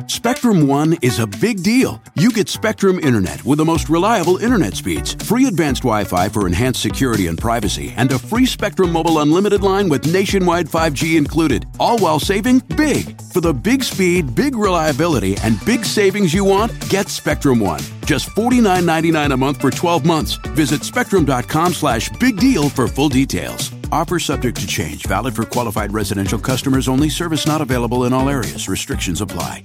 Spectrum One is a big deal. You get Spectrum Internet with the most reliable internet speeds, free advanced Wi-Fi for enhanced security and privacy, and a free Spectrum Mobile Unlimited line with nationwide 5G included, all while saving big. For the big speed, big reliability, and big savings you want, get Spectrum One. Just $49.99 a month for 12 months. Visit spectrum.com/big deal for full details. Offer subject to change. Valid for qualified residential customers only. Service not available in all areas. Restrictions apply.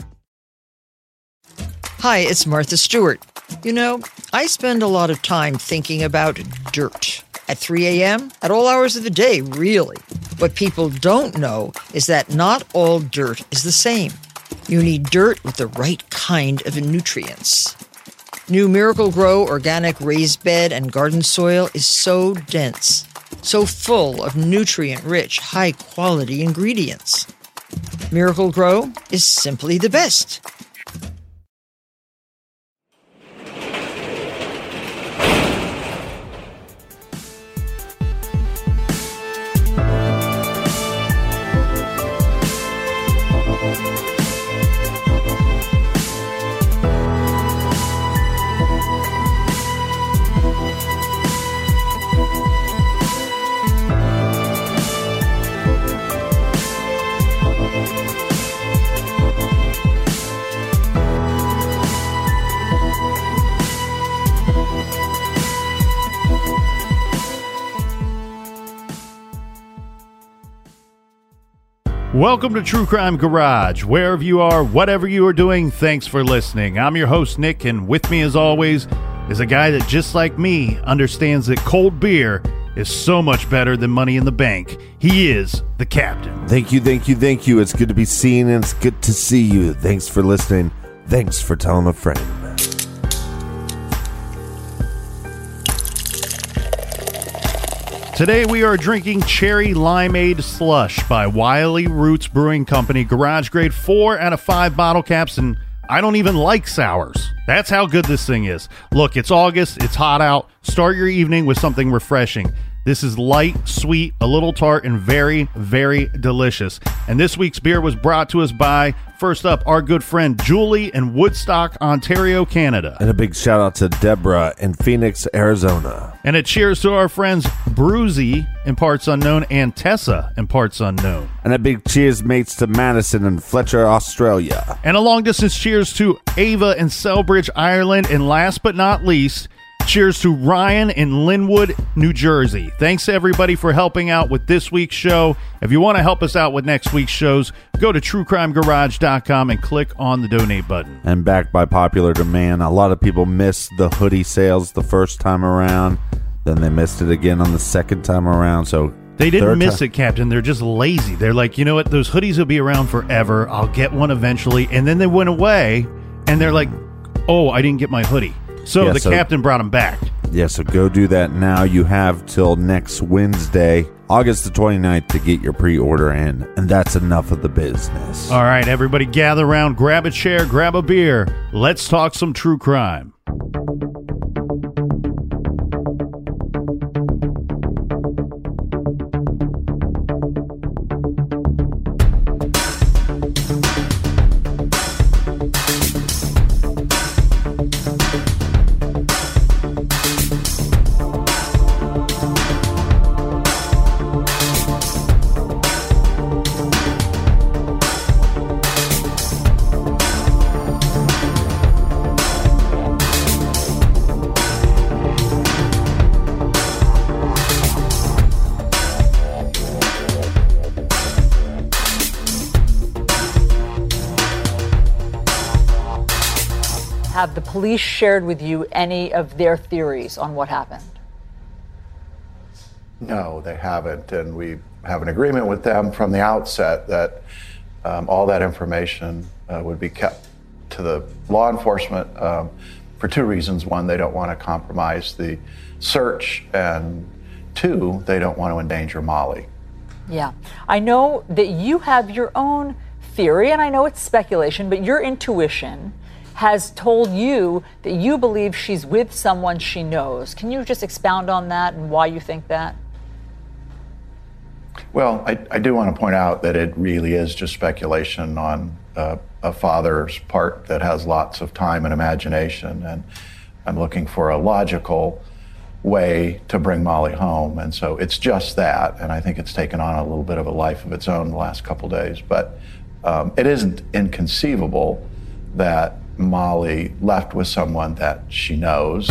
Hi, it's Martha Stewart. You know, I spend a lot of time thinking about dirt. At 3 a.m., at all hours of the day, really. What people don't know is that not all dirt is the same. You need dirt with the right kind of nutrients. New Miracle-Gro organic raised bed and garden soil is so dense, so full of nutrient-rich, high-quality ingredients. Miracle-Gro is simply the best. Welcome to True Crime Garage. Wherever you are, whatever you are doing, thanks for listening. I'm your host, Nick, and with me, as always, is a guy that, just like me, understands that cold beer is so much better than money in the bank. He is the Captain. Thank you. It's good to be seen, and it's good to see you. Thanks for listening. Thanks for telling a friend. Today we are drinking Cherry Limeade Slush by Wiley Roots Brewing Company, garage grade 4 out of 5 bottle caps, and I don't even like sours. That's how good this thing is. Look, it's August, it's hot out. Start your evening with something refreshing. This is light, sweet, a little tart, and very, very delicious. And this week's beer was brought to us by, first up, our good friend Julie in Woodstock, Ontario, Canada. And a big shout out to Deborah in Phoenix, Arizona. And a cheers to our friends Bruzy in parts unknown and Tessa in parts unknown. And a big cheers, mates, to Madison in Fletcher, Australia. And a long distance cheers to Ava in Selbridge, Ireland. And last but not least, cheers to Ryan in Linwood, New Jersey. Thanks to everybody for helping out with this week's show. If you want to help us out with next week's shows, go to truecrimegarage.com and click on the donate button. And backed by popular demand, a lot of people missed the hoodie sales the first time around. Then they missed it again on the second time around. So they didn't miss it, Captain. They're just lazy. They're like, you know what? Those hoodies will be around forever. I'll get one eventually. And then they went away, and they're like, oh, I didn't get my hoodie. So the captain brought him back. Yeah, so go do that now. You have till next Wednesday, August the 29th, to get your pre-order in. And that's enough of the business. All right, everybody gather around, grab a chair, grab a beer. Let's talk some true crime. Have the police shared with you any of their theories on what happened? No, they haven't, and we have an agreement with them from the outset that all that information would be kept to the law enforcement for two reasons. One, they don't want to compromise the search, and two, they don't want to endanger Molly. Yeah, I know that you have your own theory, and I know it's speculation, but your intuition has told you that you believe she's with someone she knows. Can you just expound on that and why you think that? Well, I do want to point out that it really is just speculation on a father's part that has lots of time and imagination, and I'm looking for a logical way to bring Molly home. And so it's just that, and I think it's taken on a little bit of a life of its own the last couple days. But it isn't inconceivable that Molly left with someone that she knows.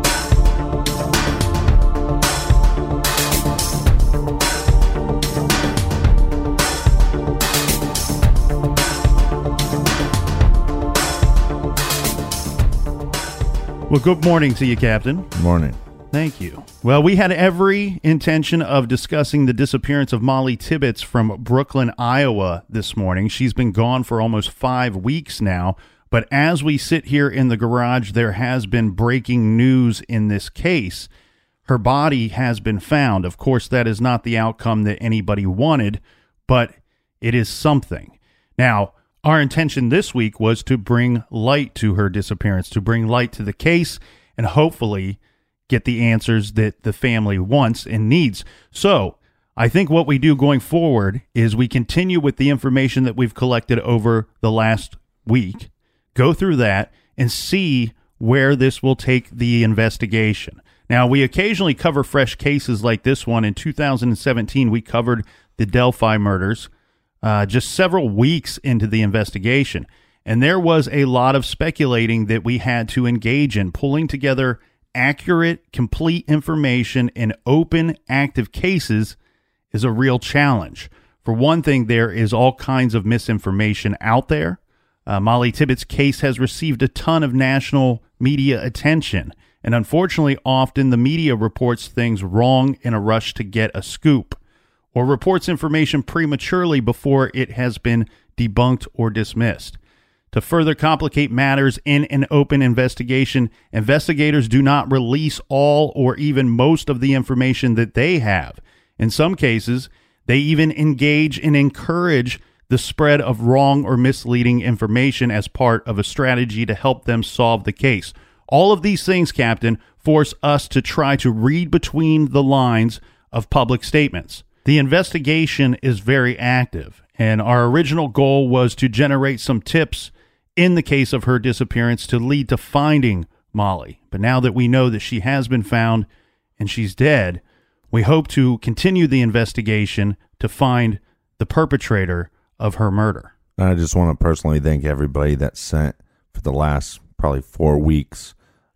Well, good morning to you, Captain. Good morning. Thank you. Well, we had every intention of discussing the disappearance of Molly Tibbetts from Brooklyn, Iowa this morning. She's been gone for almost 5 weeks now. But as we sit here in the garage, there has been breaking news in this case. Her body has been found. Of course, that is not the outcome that anybody wanted, but it is something. Now, our intention this week was to bring light to her disappearance, to bring light to the case, and hopefully get the answers that the family wants and needs. So I think what we do going forward is we continue with the information that we've collected over the last week, go through that, and see where this will take the investigation. Now, we occasionally cover fresh cases like this one. In 2017, we covered the Delphi murders. Just several weeks into the investigation. And there was a lot of speculating that we had to engage in. Pulling together accurate, complete information in open, active cases is a real challenge. For one thing, there is all kinds of misinformation out there. Molly Tibbetts' case has received a ton of national media attention. And unfortunately, often the media reports things wrong in a rush to get a scoop, or reports information prematurely before it has been debunked or dismissed. To further complicate matters in an open investigation, investigators do not release all or even most of the information that they have. In some cases, they even engage and encourage the spread of wrong or misleading information as part of a strategy to help them solve the case. All of these things, Captain, force us to try to read between the lines of public statements. The investigation is very active, and our original goal was to generate some tips in the case of her disappearance to lead to finding Molly. But now that we know that she has been found and she's dead, we hope to continue the investigation to find the perpetrator of her murder. I just want to personally thank everybody that sent, for the last probably 4 weeks,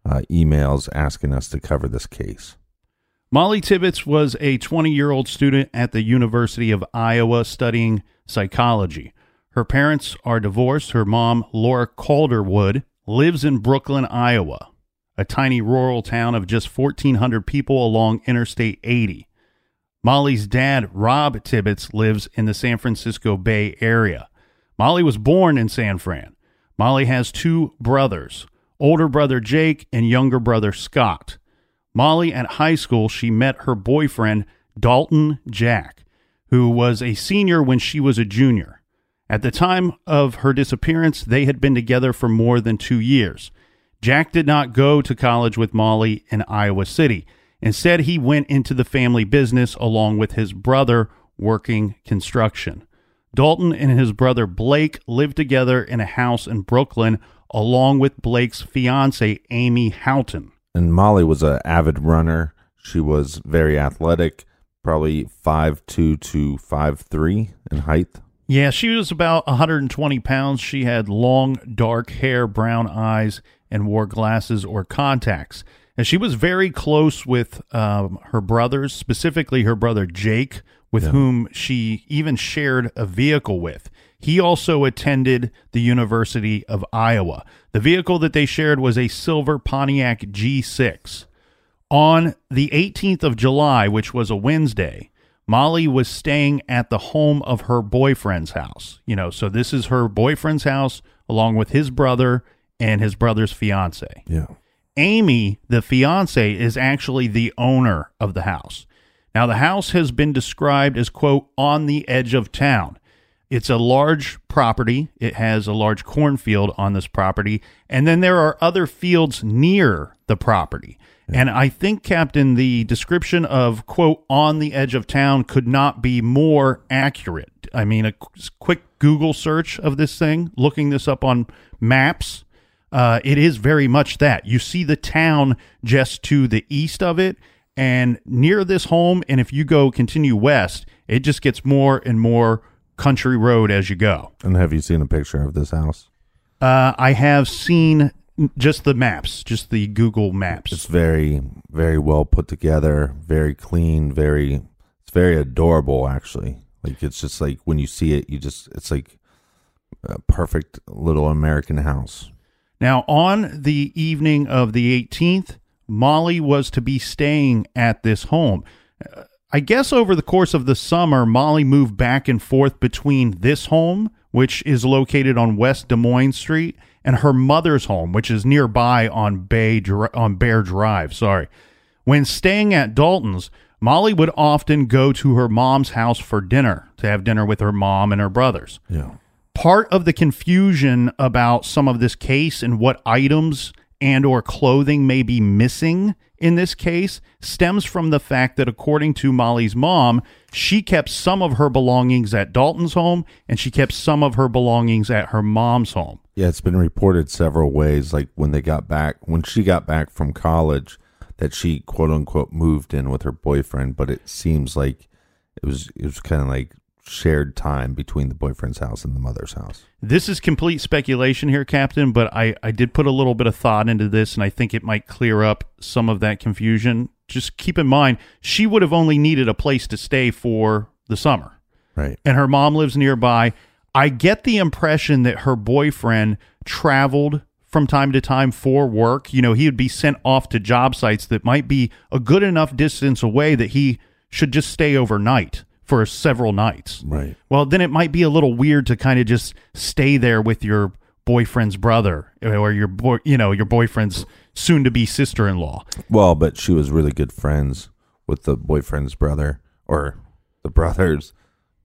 emails asking us to cover this case. Molly Tibbetts was a 20-year-old student at the University of Iowa studying psychology. Her parents are divorced. Her mom, Laura Calderwood, lives in Brooklyn, Iowa, a tiny rural town of just 1,400 people along Interstate 80. Molly's dad, Rob Tibbetts, lives in the San Francisco Bay Area. Molly was born in San Fran. Molly has 2 brothers, older brother Jake and younger brother Scott. Molly, at high school, she met her boyfriend, Dalton Jack, who was a senior when she was a junior. At the time of her disappearance, they had been together for more than 2 years. Jack did not go to college with Molly in Iowa City. Instead, he went into the family business along with his brother working construction. Dalton and his brother Blake lived together in a house in Brooklyn along with Blake's fiancée, Amy Houghton. And Molly was an avid runner. She was very athletic, probably 5'2" to 5'3" in height. Yeah, she was about 120 pounds. She had long, dark hair, brown eyes, and wore glasses or contacts. And she was very close with her brothers, specifically her brother Jake, with whom she even shared a vehicle with. He also attended the University of Iowa. The vehicle that they shared was a silver Pontiac G6. On the 18th of July, which was a Wednesday, Molly was staying at the home of her boyfriend's house. So this is her boyfriend's house along with his brother and his brother's fiance. Yeah. Amy, the fiance, is actually the owner of the house. Now, the house has been described as, quote, on the edge of town. It's a large property. It has a large cornfield on this property. And then there are other fields near the property. And I think, Captain, the description of, quote, on the edge of town could not be more accurate. I mean, a quick Google search of this thing, looking this up on maps, it is very much that. You see the town just to the east of it and near this home, and if you continue west, it just gets more and more country road as you go. And have you seen a picture of this house? I have seen just the maps, just the Google Maps. It's very, very well put together, very clean, it's very adorable, actually. Like, it's just like when you see it, it's like a perfect little American house. Now, on the evening of the 18th, Molly was to be staying at this home. I guess over the course of the summer, Molly moved back and forth between this home, which is located on West Des Moines Street, and her mother's home, which is nearby on Bear Drive. When staying at Dalton's, Molly would often go to her mom's house for dinner, to have dinner with her mom and her brothers. Yeah. Part of the confusion about some of this case and what items and or clothing may be missing in this case stems from the fact that, according to Molly's mom, she kept some of her belongings at Dalton's home and she kept some of her belongings at her mom's home. Yeah, it's been reported several ways, like when she got back from college, that she quote unquote moved in with her boyfriend, but it seems like it was kind of like shared time between the boyfriend's house and the mother's house. This is complete speculation here, Captain, but I did put a little bit of thought into this, and I think it might clear up some of that confusion. Just keep in mind, she would have only needed a place to stay for the summer. Right. And her mom lives nearby. I get the impression that her boyfriend traveled from time to time for work. He would be sent off to job sites that might be a good enough distance away that he should just stay overnight for several nights. Right. Well, then it might be a little weird to kind of just stay there with your boyfriend's brother or your boyfriend's soon-to-be sister-in-law. Well, but she was really good friends with the boyfriend's brother or the brother's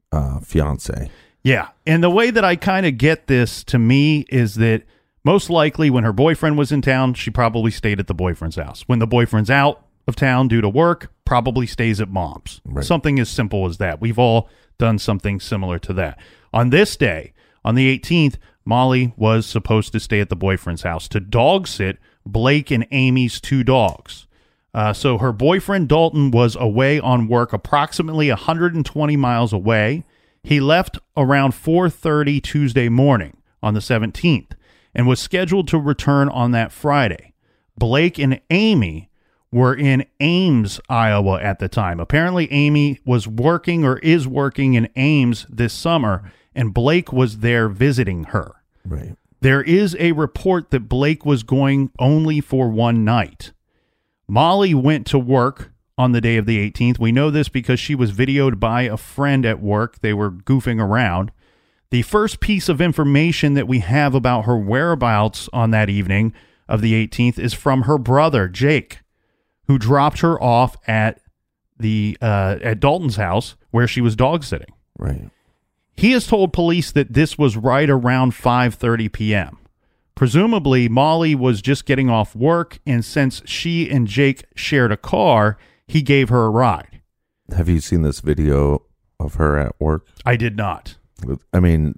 fiance. Yeah, and the way that I kind of get this, to me, is that most likely when her boyfriend was in town, she probably stayed at the boyfriend's house. When the boyfriend's out of town due to work, probably stays at mom's. Right. Something as simple as that. We've all done something similar to that. On this day, on the 18th, Molly was supposed to stay at the boyfriend's house to dog sit Blake and Amy's two dogs. So her boyfriend Dalton was away on work approximately 120 miles away. He left around 4:30 Tuesday morning on the 17th and was scheduled to return on that Friday. Blake and Amy were in Ames, Iowa at the time. Apparently, Amy was working or is working in Ames this summer, and Blake was there visiting her. Right. There is a report that Blake was going only for one night. Molly went to work on the day of the 18th. We know this because she was videoed by a friend at work. They were goofing around. The first piece of information that we have about her whereabouts on that evening of the 18th is from her brother, Jake, who dropped her off at Dalton's house where she was dog sitting. Right. He has told police that this was right around 5:30 p.m. Presumably, Molly was just getting off work, and since she and Jake shared a car, he gave her a ride. Have you seen this video of her at work? I did not. I mean,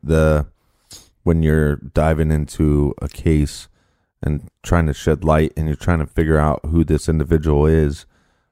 when you're diving into a case and trying to shed light and you're trying to figure out who this individual is,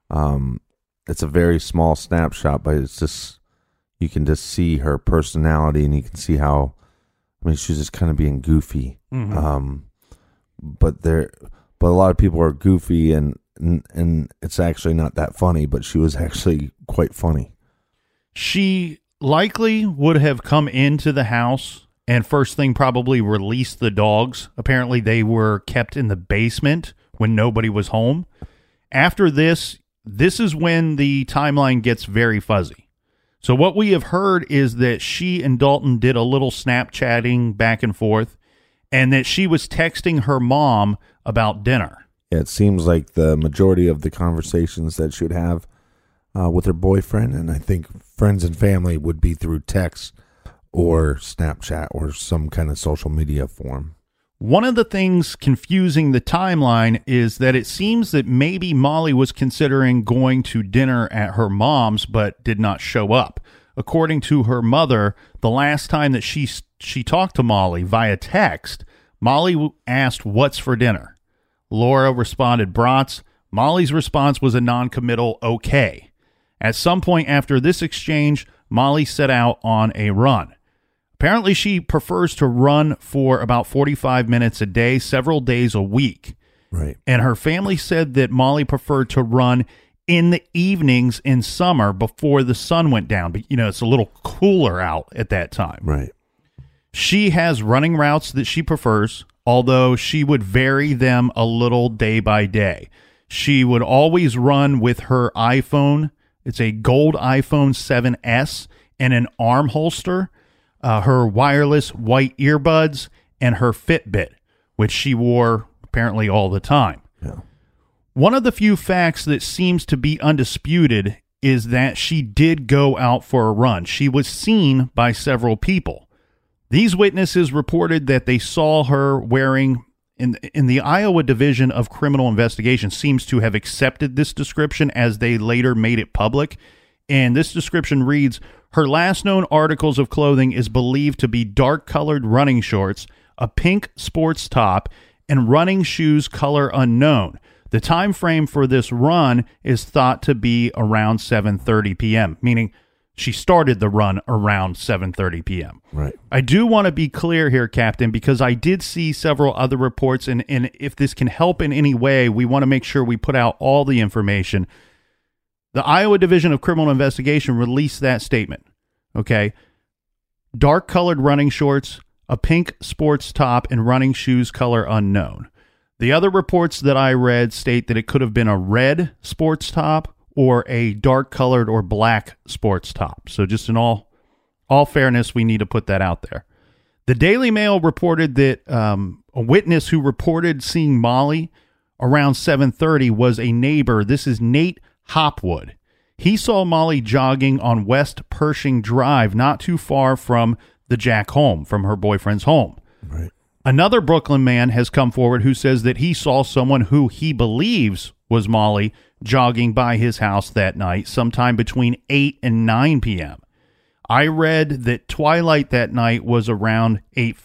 it's a very small snapshot, but it's just, you can just see her personality and you can see how, she's just kind of being goofy. Mm-hmm. But a lot of people are goofy and it's actually not that funny, but she was actually quite funny. She likely would have come into the house and first thing probably released the dogs. Apparently they were kept in the basement when nobody was home. After this is when the timeline gets very fuzzy. So what we have heard is that she and Dalton did a little Snapchatting back and forth and that she was texting her mom about dinner. Yeah, it seems like the majority of the conversations that she would have with her boyfriend, and I think friends and family, would be through text or Snapchat or some kind of social media form. One of the things confusing the timeline is that it seems that maybe Molly was considering going to dinner at her mom's but did not show up. according to her mother, the last time that she talked to Molly via text, Molly asked, "What's for dinner?" Laura responded, "Brats." Molly's response was a non-committal okay. At some point after this exchange, Molly set out on a run. Apparently, she prefers to run for about 45 minutes a day, several days a week. Right. And her family said that Molly preferred to run in the evenings in summer before the sun went down. But, it's a little cooler out at that time. Right. She has running routes that she prefers, although she would vary them a little day by day. She would always run with her iPhone. It's a gold iPhone 7S and an arm holster, her wireless white earbuds, and her Fitbit, which she wore apparently all the time. Yeah. One of the few facts that seems to be undisputed is that she did go out for a run. She was seen by several people. These witnesses reported that they saw her wearing, in the Iowa Division of Criminal Investigation seems to have accepted this description as they later made it public. And this description reads, her last known articles of clothing is believed to be dark-colored running shorts, a pink sports top, and running shoes color unknown. The time frame for this run is thought to be around 7:30 p.m., meaning she started the run around 7:30 p.m. Right. I do want to be clear here, Captain, because I did see several other reports, and if this can help in any way, we want to make sure we put out all the information. The Iowa Division of Criminal Investigation released that statement, okay? Dark-colored running shorts, a pink sports top, and running shoes color unknown. The other reports that I read state that it could have been a red sports top or a dark-colored or black sports top. So just in all fairness, we need to put that out there. The Daily Mail reported that a witness who reported seeing Molly around 7:30 was a neighbor. This is Nate Hopwood. He saw Molly jogging on West Pershing Drive, not too far from the Jack home, from her boyfriend's home. Right. Another Brooklyn man has come forward who says that he saw someone who he believes was Molly jogging by his house that night, sometime between 8 and 9 p.m. I read that twilight that night was around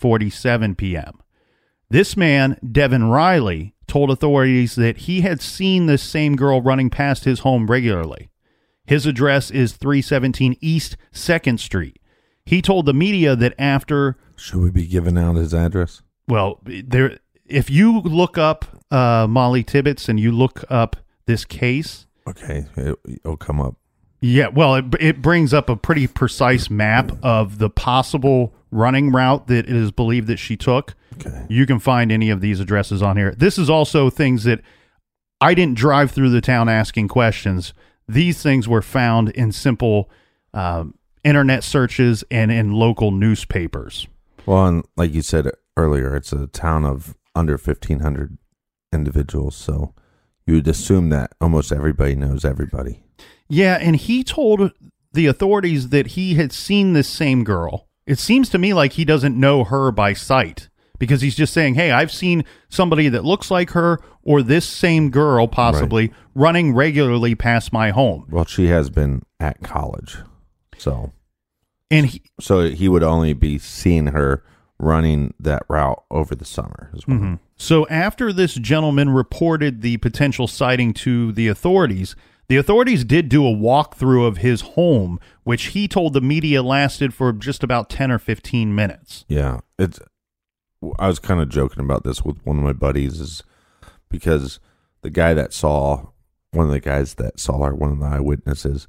8:47 p.m. This man, Devin Riley, told authorities that he had seen this same girl running past his home regularly. His address is 317 East 2nd Street. He told the media that after... Should we be giving out his address? Well, if you look up Molly Tibbetts and you look up this case... Okay, it'll come up. Yeah, well, it brings up a pretty precise map of the possible running route that it is believed that she took. Okay. You can find any of these addresses on here. This is also things that I didn't drive through the town asking questions. These things were found in simple internet searches and in local newspapers. Well, and like you said earlier, it's a town of under 1,500 individuals, so you would assume that almost everybody knows everybody. Yeah, and he told the authorities that he had seen this same girl. It seems to me like he doesn't know her by sight, because he's just saying, hey, I've seen somebody that looks like her or this same girl possibly running regularly past my home. Well, she has been at college, so he would only be seeing her running that route over the summer as well. Mm-hmm. So after this gentleman reported the potential sighting to the authorities did do a walkthrough of his home, which he told the media lasted for just about 10 or 15 minutes. Yeah, I was kind of joking about this with one of my buddies, is because one of the guys that saw her, one of the eyewitnesses,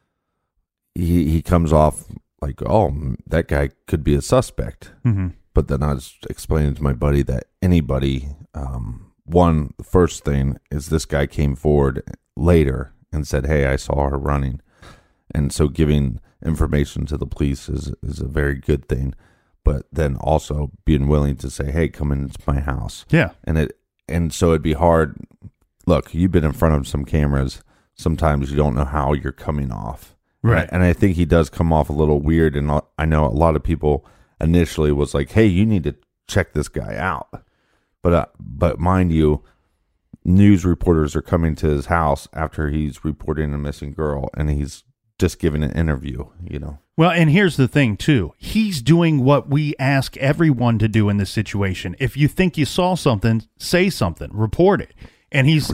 he comes off like, oh, that guy could be a suspect. Mm-hmm. But then I was explaining to my buddy that anybody, the first thing is this guy came forward later and said, hey, I saw her running. And so giving information to the police is a very good thing. But then also being willing to say, hey, come into my house. Yeah. And so it'd be hard. Look, you've been in front of some cameras. Sometimes you don't know how you're coming off. Right. And I think he does come off a little weird. And I know a lot of people initially was like, hey, you need to check this guy out. But mind you, news reporters are coming to his house after he's reporting a missing girl, and he's just giving an interview, Well, and here's the thing, too. He's doing what we ask everyone to do in this situation. If you think you saw something, say something, report it. And he's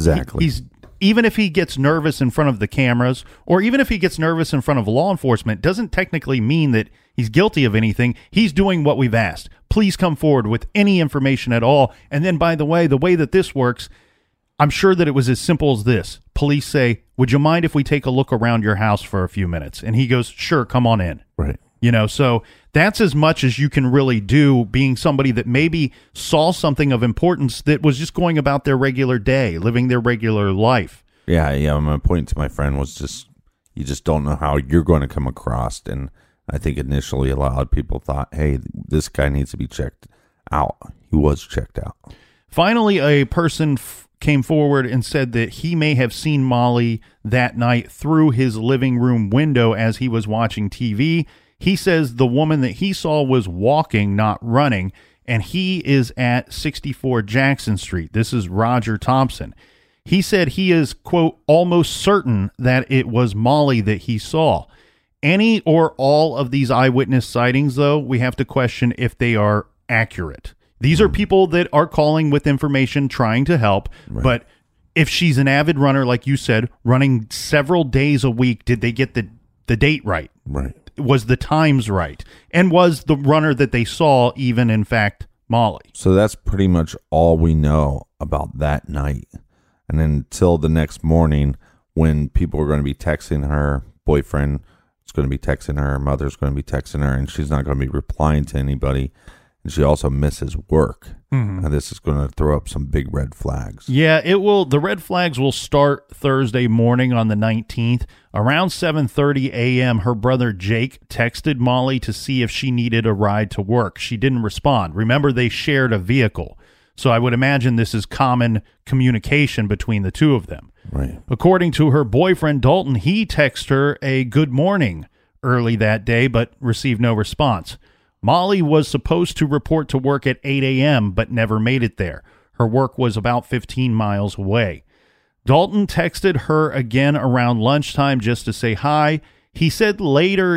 even if he gets nervous in front of the cameras, or even if he gets nervous in front of law enforcement, doesn't technically mean that he's guilty of anything. He's doing what we've asked. Please come forward with any information at all. And then, by the way that this works, I'm sure that it was as simple as this. Police say, would you mind if we take a look around your house for a few minutes? And he goes, sure, come on in. Right. So that's as much as you can really do, being somebody that maybe saw something of importance that was just going about their regular day, living their regular life. Yeah. My point to my friend was just, you just don't know how you're going to come across. And I think initially a lot of people thought, hey, this guy needs to be checked out. He was checked out. Finally, a person came forward and said that he may have seen Molly that night through his living room window as he was watching TV. He says the woman that he saw was walking, not running, and he is at 64 Jackson Street. This is Roger Thompson. He said he is, quote, almost certain that it was Molly that he saw. Any or all of these eyewitness sightings, though, we have to question if they are accurate. These are people that are calling with information, trying to help. Right. But if she's an avid runner, like you said, running several days a week, did they get the date right? Right. Was the times right? And was the runner that they saw even, in fact, Molly? So that's pretty much all we know about that night. And until the next morning, when people are going to be texting her, boyfriend is going to be texting her, mother's going to be texting her, and she's not going to be replying to anybody. And she also misses work. Mm-hmm. And this is going to throw up some big red flags. Yeah, it will. The red flags will start Thursday morning on the 19th. Around 7:30 a.m., her brother Jake texted Molly to see if she needed a ride to work. She didn't respond. Remember, they shared a vehicle. So I would imagine this is common communication between the two of them. Right. According to her boyfriend, Dalton, he texted her a good morning early that day, but received no response. Molly was supposed to report to work at 8 a.m., but never made it there. Her work was about 15 miles away. Dalton texted her again around lunchtime just to say hi. He said later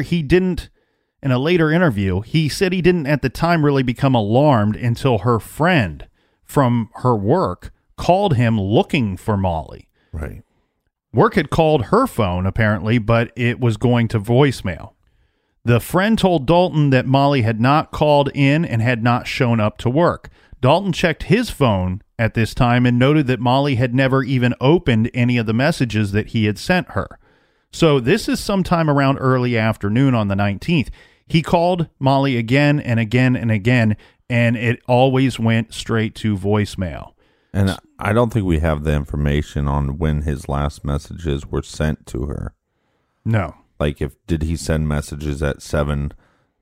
in a later interview, he said he didn't at the time really become alarmed until her friend from her work called him looking for Molly. Right. Work had called her phone, apparently, but it was going to voicemail. The friend told Dalton that Molly had not called in and had not shown up to work. Dalton checked his phone at this time and noted that Molly had never even opened any of the messages that he had sent her. So this is sometime around early afternoon on the 19th. He called Molly again and again and again, and it always went straight to voicemail. And I don't think we have the information on when his last messages were sent to her. No. Like, did he send messages at 7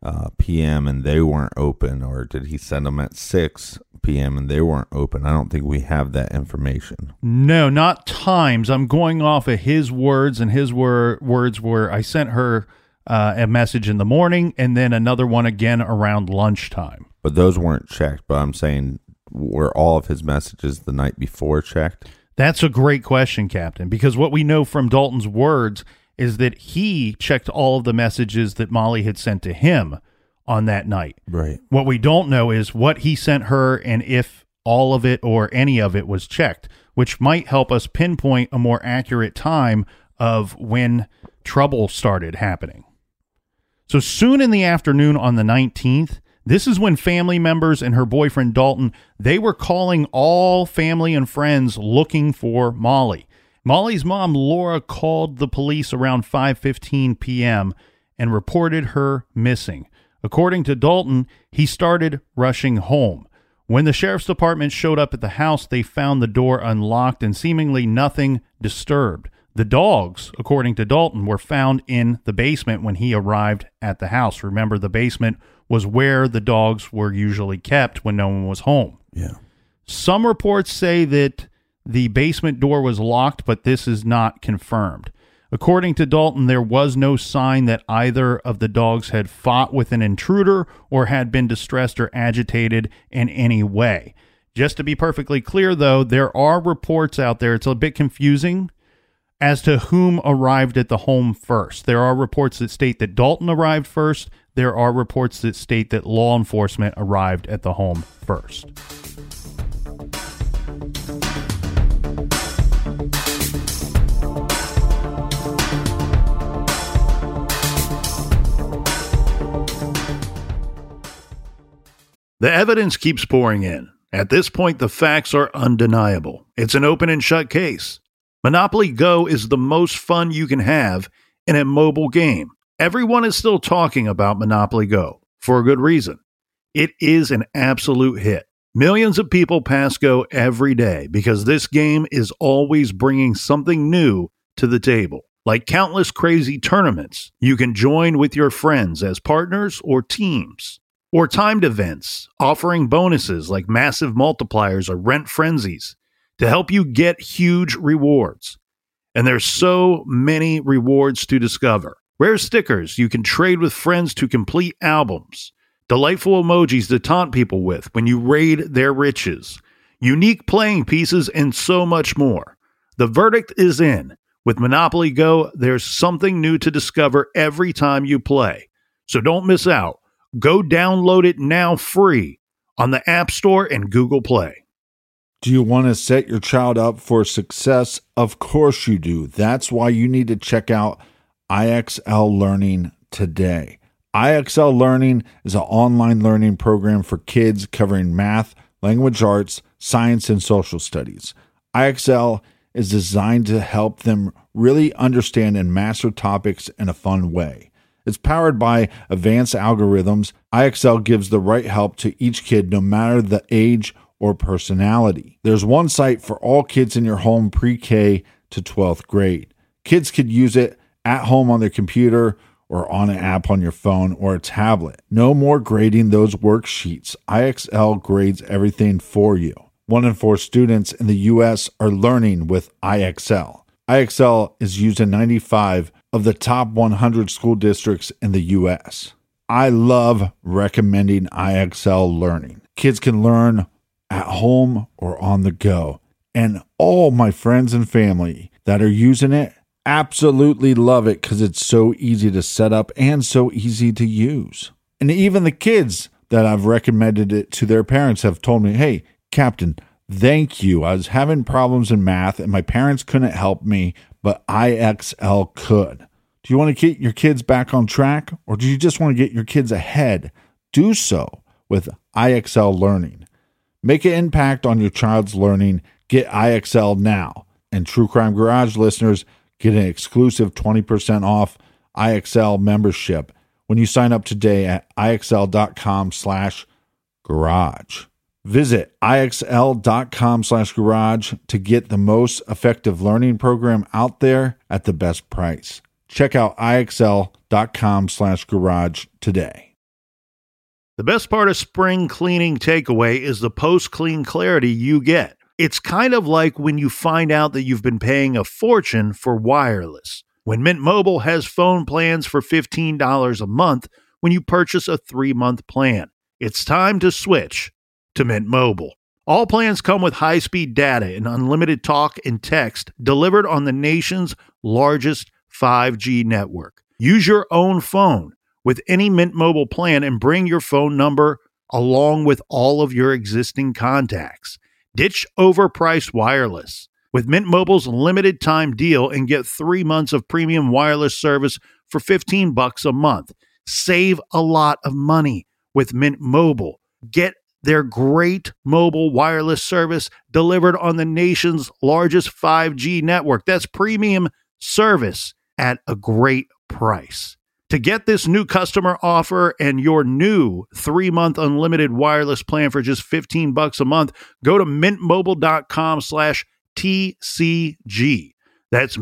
p.m. and they weren't open, or did he send them at 6 p.m. and they weren't open? I don't think we have that information. No, not times. I'm going off of his words, and his words were, I sent her a message in the morning and then another one again around lunchtime. But those weren't checked. But I'm saying, were all of his messages the night before checked? That's a great question, Captain, because what we know from Dalton's words is that he checked all of the messages that Molly had sent to him on that night. Right. What we don't know is what he sent her and if all of it or any of it was checked, which might help us pinpoint a more accurate time of when trouble started happening. So soon in the afternoon on the 19th, this is when family members and her boyfriend Dalton, they were calling all family and friends looking for Molly. Molly's mom, Laura, called the police around 5:15 p.m. and reported her missing. According to Dalton, he started rushing home. When the sheriff's department showed up at the house, they found the door unlocked and seemingly nothing disturbed. The dogs, according to Dalton, were found in the basement when he arrived at the house. Remember, the basement was where the dogs were usually kept when no one was home. Yeah. Some reports say that the basement door was locked, but this is not confirmed. According to Dalton, there was no sign that either of the dogs had fought with an intruder or had been distressed or agitated in any way. Just to be perfectly clear, though, there are reports out there. It's a bit confusing. as to whom arrived at the home first. There are reports that state that Dalton arrived first. There are reports that state that law enforcement arrived at the home first. The evidence keeps pouring in. At this point, the facts are undeniable. It's an open and shut case. Monopoly Go is the most fun you can have in a mobile game. Everyone is still talking about Monopoly Go, for a good reason. It is an absolute hit. Millions of people pass Go every day because this game is always bringing something new to the table. Like countless crazy tournaments you can join with your friends as partners or teams. Or timed events offering bonuses like massive multipliers or rent frenzies to help you get huge rewards. And there's so many rewards to discover. Rare stickers you can trade with friends to complete albums. Delightful emojis to taunt people with when you raid their riches. Unique playing pieces and so much more. The verdict is in. With Monopoly Go, there's something new to discover every time you play. So don't miss out. Go download it now free on the App Store and Google Play. Do you want to set your child up for success? Of course you do. That's why you need to check out IXL Learning today. IXL Learning is an online learning program for kids covering math, language arts, science, and social studies. IXL is designed to help them really understand and master topics in a fun way. It's powered by advanced algorithms. IXL gives the right help to each kid, no matter the age or personality. There's one site for all kids in your home pre-K to 12th grade. Kids could use it at home on their computer or on an app on your phone or a tablet. No more grading those worksheets. IXL grades everything for you. 1 in 4 students in the U.S. are learning with IXL. IXL is used in 95 of the top 100 school districts in the U.S. I love recommending IXL Learning. Kids can learn at home or on the go. And all my friends and family that are using it absolutely love it because it's so easy to set up and so easy to use. And even the kids that I've recommended it to their parents have told me, hey, Captain, thank you. I was having problems in math and my parents couldn't help me, but IXL could. Do you want to get your kids back on track, or do you just want to get your kids ahead? Do so with IXL Learning. Make an impact on your child's learning. Get IXL now. And True Crime Garage listeners get an exclusive 20% off IXL membership when you sign up today at IXL.com/garage. Visit IXL.com/garage to get the most effective learning program out there at the best price. Check out IXL.com/garage today. The best part of spring cleaning takeaway is the post-clean clarity you get. It's kind of like when you find out that you've been paying a fortune for wireless. When Mint Mobile has phone plans for $15 a month when you purchase a 3-month plan. It's time to switch to Mint Mobile. All plans come with high-speed data and unlimited talk and text delivered on the nation's largest 5G network. Use your own phone with any Mint Mobile plan and bring your phone number along with all of your existing contacts. Ditch overpriced wireless with Mint Mobile's limited time deal and get 3 months of premium wireless service for $15 a month. Save a lot of money with Mint Mobile. Get their great mobile wireless service delivered on the nation's largest 5G network. That's premium service at a great price. To get this new customer offer and your new 3-month unlimited wireless plan for just $15 a month, go to mintmobile.com/TCG. That's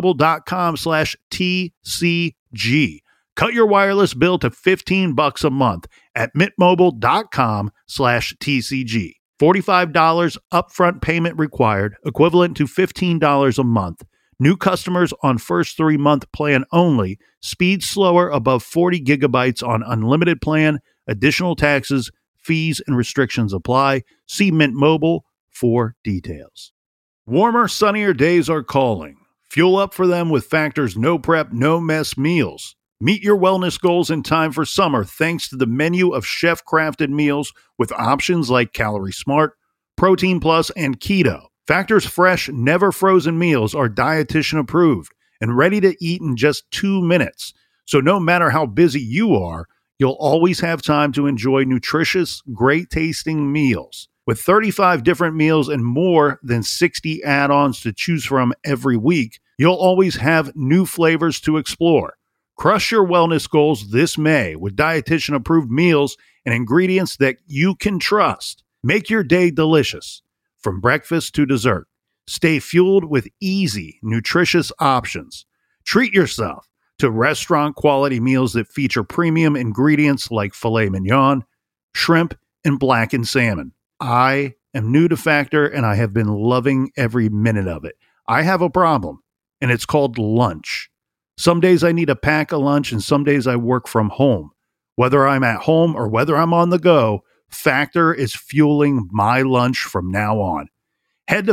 mintmobile.com/TCG. Cut your wireless bill to $15 a month at mintmobile.com/TCG. $45 upfront payment required, equivalent to $15 a month. New customers on first 3-month plan only. Speed slower above 40 gigabytes on unlimited plan. Additional taxes, fees, and restrictions apply. See Mint Mobile for details. Warmer, sunnier days are calling. Fuel up for them with Factor's no prep, no mess meals. Meet your wellness goals in time for summer thanks to the menu of chef-crafted meals with options like Calorie Smart, Protein Plus, and Keto. Factor's fresh, never frozen meals are dietitian approved and ready to eat in just 2 minutes. So no matter how busy you are, you'll always have time to enjoy nutritious, great-tasting meals. With 35 different meals and more than 60 add-ons to choose from every week, you'll always have new flavors to explore. Crush your wellness goals this May with dietitian-approved meals and ingredients that you can trust. Make your day delicious, from breakfast to dessert. Stay fueled with easy, nutritious options. Treat yourself to restaurant-quality meals that feature premium ingredients like filet mignon, shrimp, and blackened salmon. I am new to Factor, and I have been loving every minute of it. I have a problem, and it's called lunch. Some days I need to pack a lunch, and some days I work from home. Whether I'm at home or whether I'm on the go, Factor is fueling my lunch from now on. Head to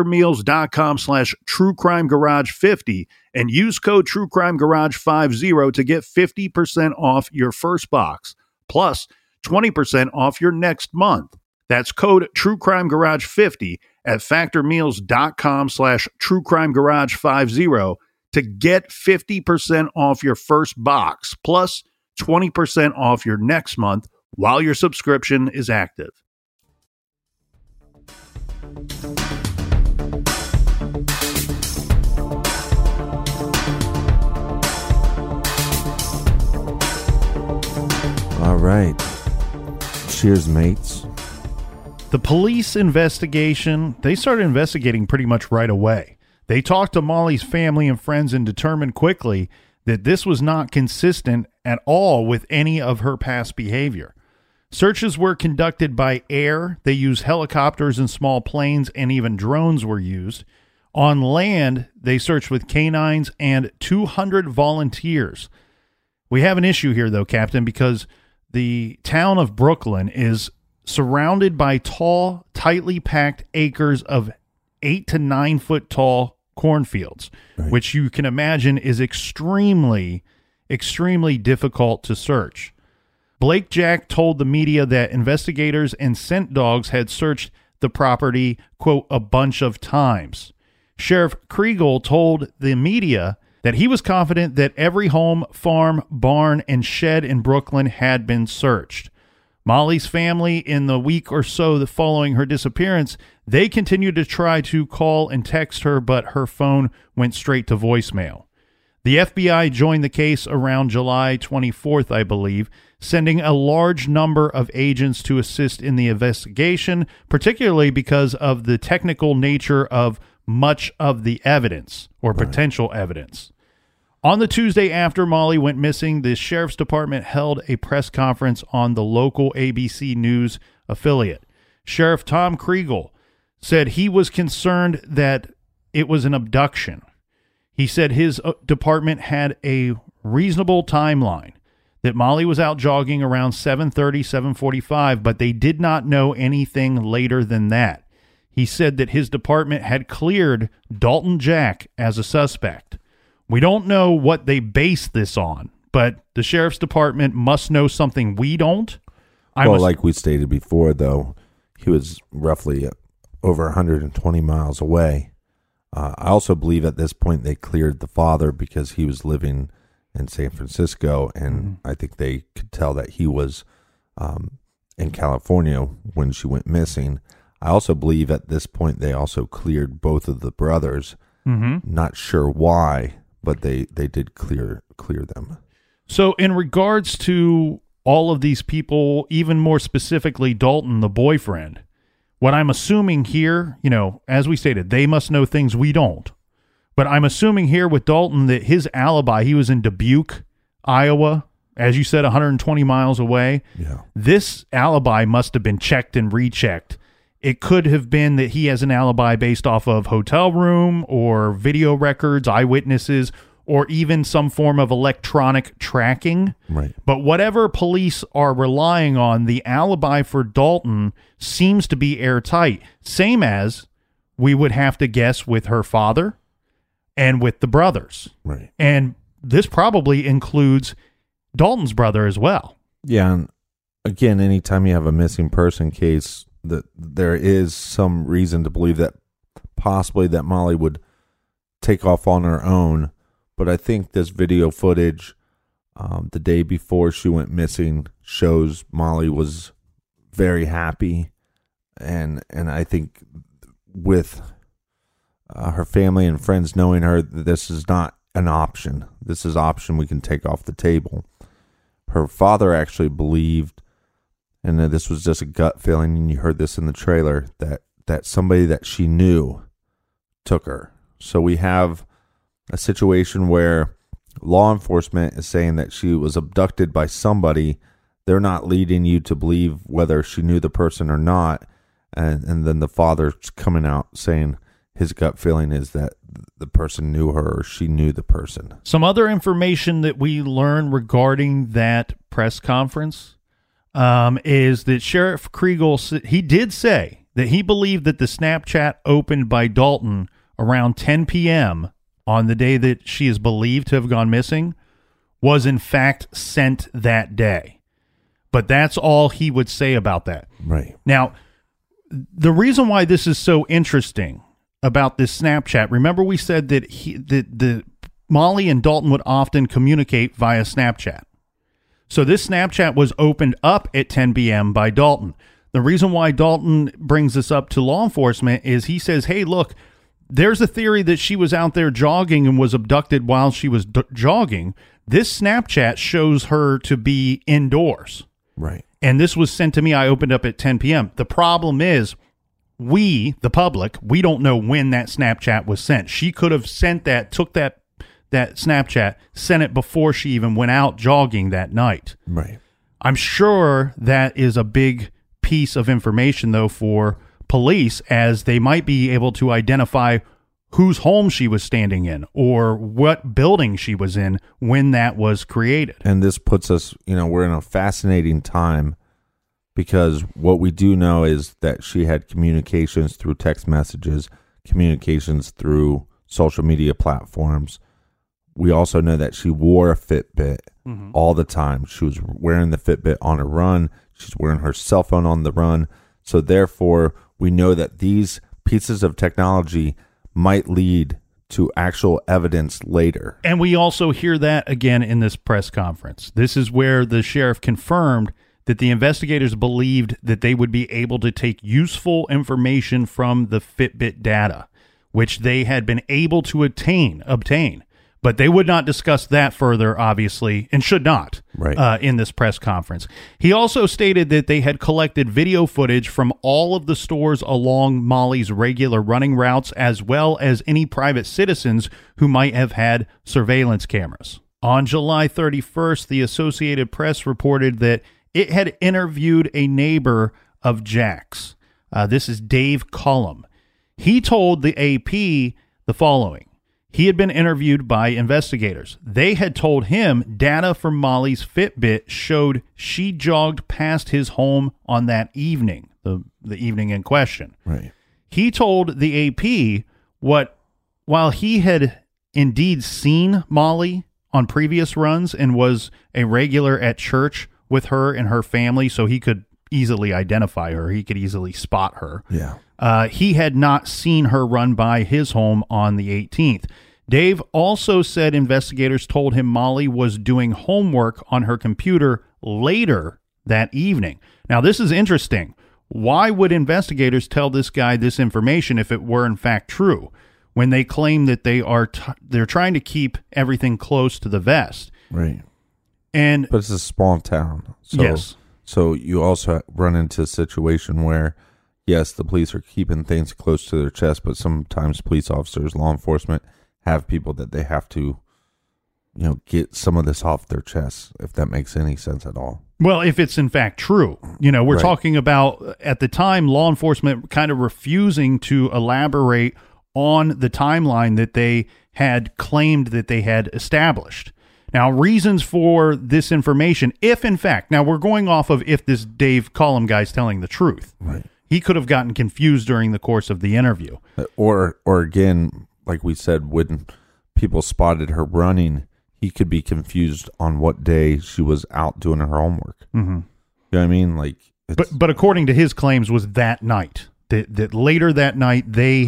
factormeals.com/truecrimegarage50 and use code truecrimegarage50 to get 50% off your first box, plus 20% off your next month. That's code truecrimegarage50 at factormeals.com/truecrimegarage50 to get 50% off your first box, plus 20% off your next month while your subscription is active. All right. Cheers, mates. The police investigation, they started investigating pretty much right away. They talked to Molly's family and friends and determined quickly that this was not consistent at all with any of her past behavior. Searches were conducted by air. They used helicopters and small planes, and even drones were used. On land, they searched with canines and 200 volunteers. We have an issue here, though, Captain, because the town of Brooklyn is surrounded by tall, tightly packed acres of 8 to 9 foot tall cornfields, right, which you can imagine is extremely, extremely difficult to search. Blake Jack told the media that investigators and scent dogs had searched the property, quote, a bunch of times. Sheriff Kriegel told the media that he was confident that every home, farm, barn, and shed in Brooklyn had been searched. Molly's family, in the week or so following her disappearance, they continued to try to call and text her, but her phone went straight to voicemail. The FBI joined the case around July 24th, I believe, sending a large number of agents to assist in the investigation, particularly because of the technical nature of much of the evidence or potential evidence. On the Tuesday after Molly went missing, the sheriff's department held a press conference on the local ABC News affiliate. Sheriff Tom Kriegel said he was concerned that it was an abduction. He said his department had a reasonable timeline, that Molly was out jogging around 7:30, 7:45, but they did not know anything later than that. He said that his department had cleared Dalton Jack as a suspect. We don't know what they based this on, but the sheriff's department must know something we don't. Like we stated before, though, he was roughly over 120 miles away. I also believe at this point they cleared the father because he was living in San Francisco, and I think they could tell that he was in California when she went missing. I also believe at this point they also cleared both of the brothers. Not sure why, but they did clear them. So in regards to all of these people, even more specifically Dalton, the boyfriend, what I'm assuming here, as we stated, they must know things we don't. But I'm assuming here with Dalton that his alibi, he was in Dubuque, Iowa, as you said, 120 miles away. Yeah. This alibi must have been checked and rechecked. It could have been that he has an alibi based off of hotel room or video records, eyewitnesses, or even some form of electronic tracking. Right. But whatever police are relying on, the alibi for Dalton seems to be airtight. Same as we would have to guess with her father. and with the brothers. Right. And this probably includes Dalton's brother as well. Yeah, and again, anytime you have a missing person case, that there is some reason to believe that possibly that Molly would take off on her own. But I think this video footage the day before she went missing shows Molly was very happy, and I think with her family and friends knowing her, this is not an option. This is an option we can take off the table. Her father actually believed, and this was just a gut feeling, and you heard this in the trailer, that somebody that she knew took her. So we have a situation where law enforcement is saying that she was abducted by somebody. They're not leading you to believe whether she knew the person or not. And then the father's coming out saying his gut feeling is that the person knew her or she knew the person. Some other information that we learned regarding that press conference is that Sheriff Kriegel, he did say that he believed that the Snapchat opened by Dalton around 10 p.m. on the day that she is believed to have gone missing was in fact sent that day. But that's all he would say about that. Right. Now, the reason why this is so interesting about this Snapchat, remember we said that the Molly and Dalton would often communicate via Snapchat. So this Snapchat was opened up at 10 p.m. by Dalton. The reason why Dalton brings this up to law enforcement is he says, hey, look, there's a theory that she was out there jogging and was abducted while she was jogging. This Snapchat shows her to be indoors. Right. And this was sent to me. I opened up at 10 p.m. The problem is we, the public, we don't know when that Snapchat was sent. She could have sent that, took that Snapchat, sent it before she even went out jogging that night. Right. I'm sure that is a big piece of information, though, for police, as they might be able to identify whose home she was standing in or what building she was in when that was created. And this puts us, we're in a fascinating time, because what we do know is that she had communications through text messages, communications through social media platforms. We also know that she wore a Fitbit all the time. She was wearing the Fitbit on a run. She's wearing her cell phone on the run. So therefore, we know that these pieces of technology might lead to actual evidence later. And we also hear that again in this press conference. This is where the sheriff confirmed that the investigators believed that they would be able to take useful information from the Fitbit data, which they had been able to obtain. But they would not discuss that further, obviously, and should not, in this press conference. He also stated that they had collected video footage from all of the stores along Molly's regular running routes, as well as any private citizens who might have had surveillance cameras. On July 31st, the Associated Press reported that it had interviewed a neighbor of Jack's. This is Dave Cullum. He told the AP the following. He had been interviewed by investigators. They had told him data from Molly's Fitbit showed she jogged past his home on that evening, the evening in question. Right. He told the AP while he had indeed seen Molly on previous runs and was a regular at church with her and her family, so he could easily identify her. He could easily spot her. Yeah. He had not seen her run by his home on the 18th. Dave also said investigators told him Molly was doing homework on her computer later that evening. Now, this is interesting. Why would investigators tell this guy this information if it were in fact true, when they claim that they're trying to keep everything close to the vest? Right. But it's a small town. So, yes. So you also run into a situation where, yes, the police are keeping things close to their chest, but sometimes police officers, law enforcement, have people that they have to, get some of this off their chest, if that makes any sense at all. Well, if it's in fact true, we're talking about, at the time, law enforcement kind of refusing to elaborate on the timeline that they had claimed that they had established. Now, reasons for this information, if in fact, now we're going off of if this Dave Cullum guy's telling the truth. Right. He could have gotten confused during the course of the interview. Or again, like we said, when people spotted her running, he could be confused on what day she was out doing her homework. Mm-hmm. You know what I mean? Like, but according to his claims, was that night that later that night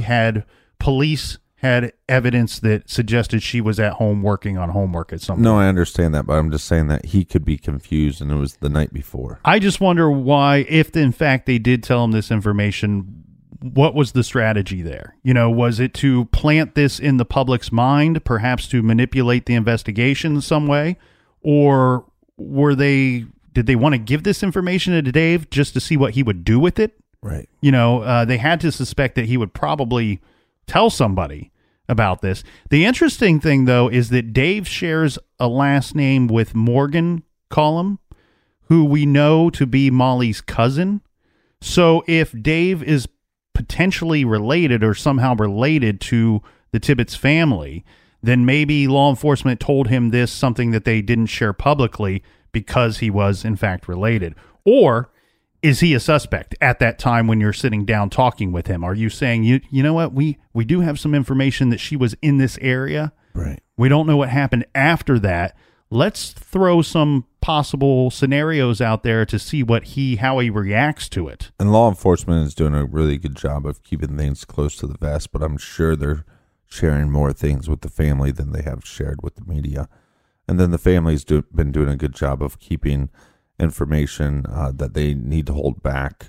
police had evidence that suggested she was at home working on homework at some point. No, I understand that, but I'm just saying that he could be confused, and it was the night before. I just wonder why, if in fact they did tell him this information, what was the strategy there? You know, was it to plant this in the public's mind, perhaps to manipulate the investigation in some way, or did they want to give this information to Dave just to see what he would do with it? Right. You know, they had to suspect that he would probably tell somebody about this. The interesting thing, though, is that Dave shares a last name with Morgan Cullum, who we know to be Molly's cousin. So if Dave is potentially related or somehow related to the Tibbetts family, then maybe law enforcement told him this, something that they didn't share publicly, because he was in fact related. Or is he a suspect at that time when you're sitting down talking with him? Are you saying, you know what, we do have some information that she was in this area. Right. We don't know what happened after that. Let's throw some possible scenarios out there to see how he reacts to it. And law enforcement is doing a really good job of keeping things close to the vest, but I'm sure they're sharing more things with the family than they have shared with the media. And then the family's been doing a good job of keeping information that they need to hold back.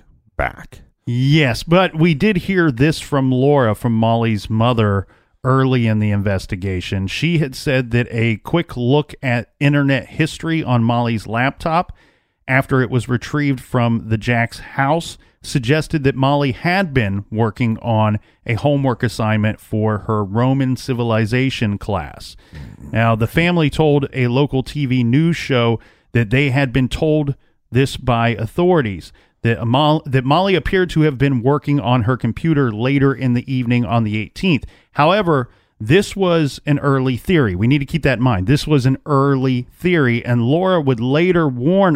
Yes, but we did hear this from Laura, from Molly's mother, early in the investigation. She had said that a quick look at internet history on Molly's laptop after it was retrieved from the Jacks' house suggested that Molly had been working on a homework assignment for her Roman civilization class. Now, the family told a local TV news show that they had been told this by authorities, that Molly appeared to have been working on her computer later in the evening on the 18th. However, this was an early theory. We need to keep that in mind. This was an early theory, and Laura would later warn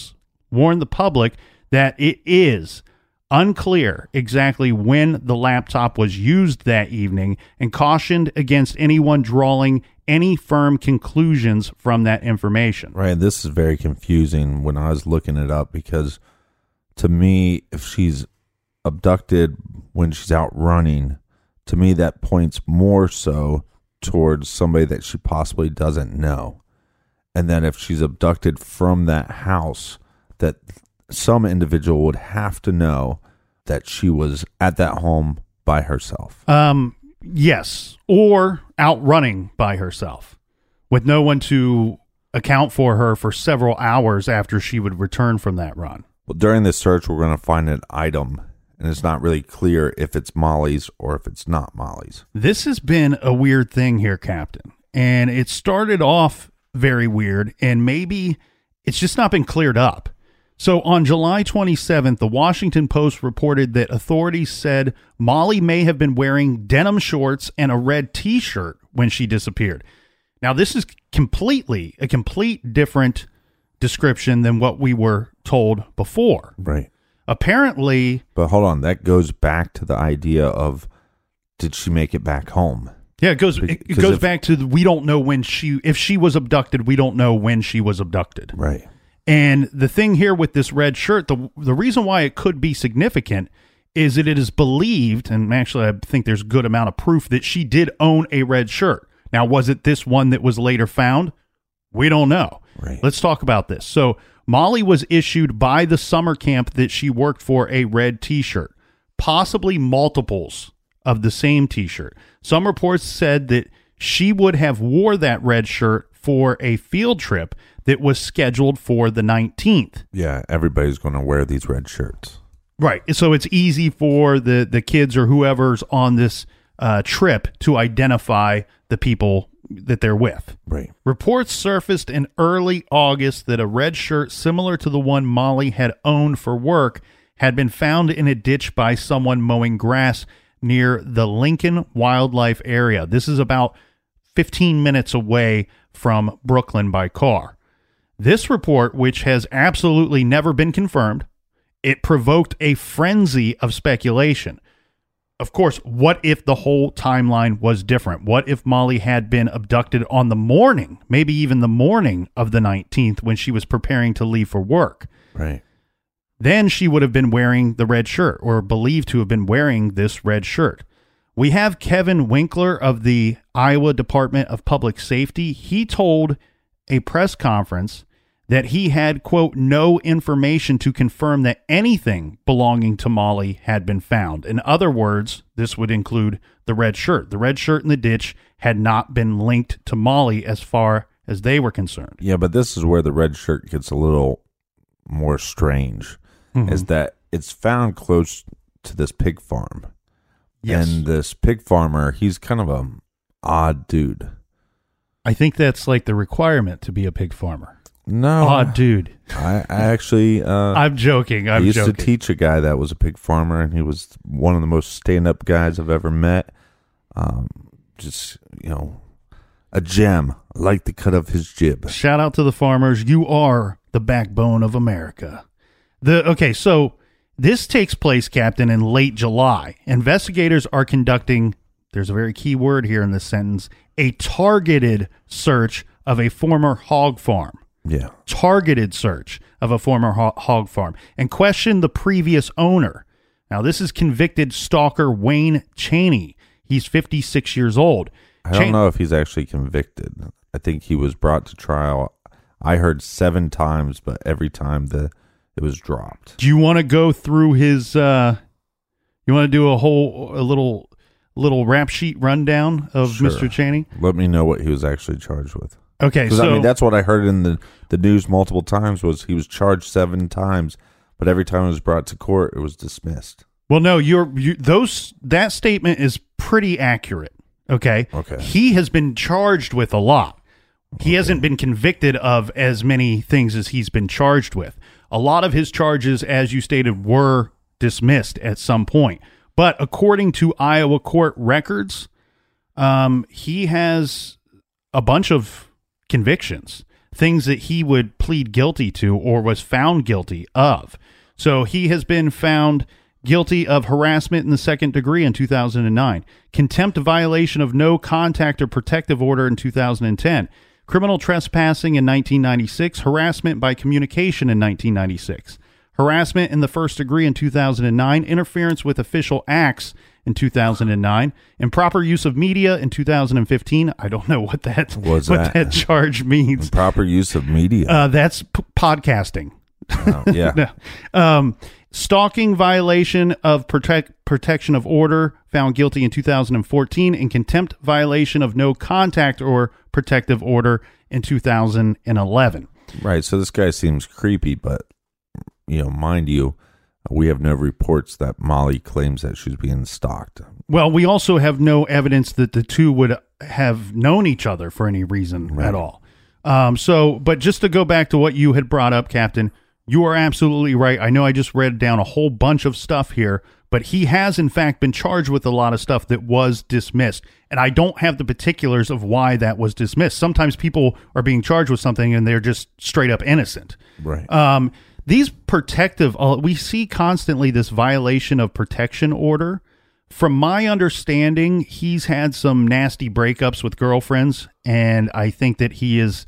the public, that it is unclear exactly when the laptop was used that evening, and cautioned against anyone drawing any firm conclusions from that information. Right. This is very confusing when I was looking it up, because to me, if she's abducted when she's out running, to me that points more so towards somebody that she possibly doesn't know. And then if she's abducted from that house, that some individual would have to know that she was at that home by herself. Yes, or out running by herself with no one to account for her for several hours after she would return from that run. Well, during this search, we're going to find an item, and it's not really clear if it's Molly's or if it's not Molly's. This has been a weird thing here, Captain, and it started off very weird, and maybe it's just not been cleared up. So on July 27th, the Washington Post reported that authorities said Molly may have been wearing denim shorts and a red T-shirt when she disappeared. Now, this is a complete different description than what we were told before. Right. Apparently... But hold on, that goes back to the idea of, did she make it back home? Yeah, it goes back to we don't know if she was abducted, we don't know when she was abducted. Right. And the thing here with this red shirt, the reason why it could be significant is that it is believed, and actually I think there's a good amount of proof, that she did own a red shirt. Now, was it this one that was later found? We don't know. Right. Let's talk about this. So Molly was issued by the summer camp that she worked for a red T-shirt, possibly multiples of the same T-shirt. Some reports said that she would have wore that red shirt for a field trip that was scheduled for the 19th. Yeah, everybody's going to wear these red shirts. Right. So it's easy for the kids or whoever's on this trip to identify the people that they're with. Right. Reports surfaced in early August that a red shirt similar to the one Molly had owned for work had been found in a ditch by someone mowing grass near the Lincoln Wildlife area. This is about 15 minutes away from Brooklyn by car. This report, which has absolutely never been confirmed, it provoked a frenzy of speculation. of course, what if the whole timeline was different? What if Molly had been abducted on the morning, maybe even the morning of the 19th when she was preparing to leave for work? Right. Then she would have been wearing the red shirt, or believed to have been wearing this red shirt. We have Kevin Winkler of the Iowa Department of Public Safety. He told a press conference that he had, quote, no information to confirm that anything belonging to Molly had been found. In other words, this would include the red shirt. The red shirt in the ditch had not been linked to Molly as far as they were concerned. Yeah, but this is where the red shirt gets a little more strange, is that it's found close to this pig farm. Yes. And this pig farmer, he's kind of a odd dude. I think that's like the requirement to be a pig farmer. No. Odd dude. I actually... I'm joking. I used to teach a guy that was a pig farmer, and he was one of the most stand-up guys I've ever met. Just, a gem. I like the cut of his jib. Shout out to the farmers. You are the backbone of America. So this takes place, Captain, in late July. Investigators are conducting, there's a very key word here in this sentence, a targeted search of a former hog farm. Yeah. Targeted search of a former hog farm, and question the previous owner. Now, this is convicted stalker Wayne Cheney. He's 56 years old. I don't know if he's actually convicted. I think he was brought to trial. I heard 7 times, but every time it was dropped. Do you want to go through his? You want to do a little rap sheet rundown of Sure. Mr. Cheney? Let me know what he was actually charged with. Okay, so I mean, that's what I heard in the news multiple times, was he was charged 7 times, but every time it was brought to court, it was dismissed. well, no, that statement is pretty accurate. Okay, he has been charged with a lot. He hasn't been convicted of as many things as he's been charged with. A lot of his charges, as you stated, were dismissed at some point. But according to Iowa court records, he has a bunch of convictions, things that he would plead guilty to or was found guilty of. So he has been found guilty of harassment in the 2nd degree in 2009, contempt violation of no contact or protective order in 2010, criminal trespassing in 1996, harassment by communication in 1996, harassment in the 1st degree in 2009, interference with official acts in 2009, improper use of media in 2015. I don't know what that charge means. Improper use of media. That's podcasting. Oh, yeah. No. Stalking violation of protection of order, found guilty in 2014, and contempt violation of no contact or protective order in 2011. Right. So this guy seems creepy, but mind you, we have no reports that Molly claims that she's being stalked. Well, we also have no evidence that the two would have known each other for any reason at all. But just to go back to what you had brought up, Captain, you are absolutely right. I know I just read down a whole bunch of stuff here, but he has in fact been charged with a lot of stuff that was dismissed. And I don't have the particulars of why that was dismissed. Sometimes people are being charged with something and they're just straight up innocent. Right. These protective, we see constantly this violation of protection order. From my understanding, he's had some nasty breakups with girlfriends, and I think that he is